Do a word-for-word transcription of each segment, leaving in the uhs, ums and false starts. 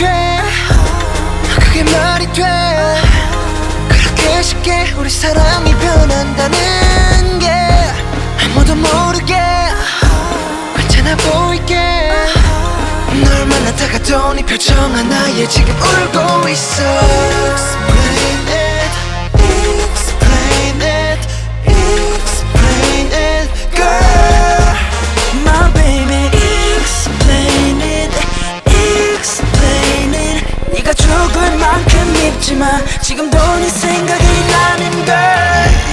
돼 그게 말이 돼 그렇게 쉽게 우리 사랑이 변한다는 게 아무도 모르게 괜찮아 보이게 널 만나다가도 네 표정 하나에 지금 울고 있어 Explain it, explain it, explain it, girl My baby, explain it, explain it 네가 죽을 만큼 밉지만 지금도 네 생각이 나는 걸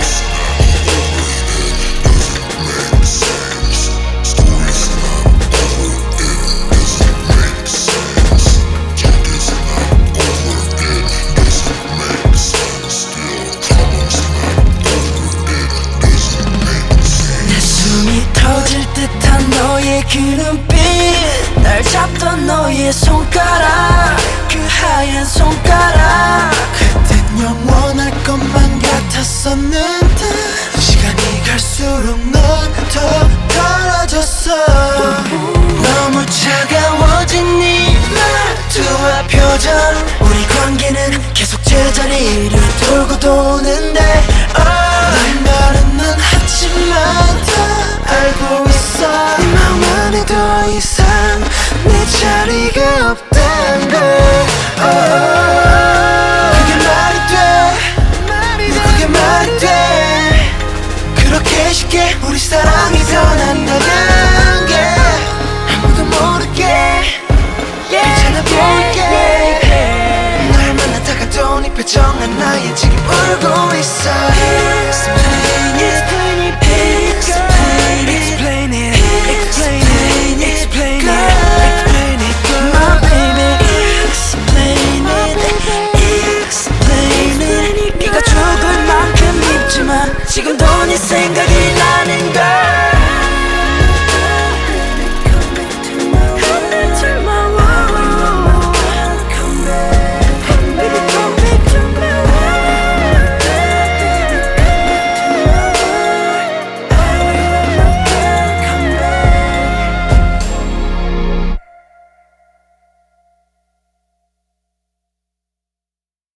너의 그 눈빛 날 잡던 너의 손가락 그 하얀 손가락 그땐 영원할 것만 같았었는데 시간이 갈수록 넌 더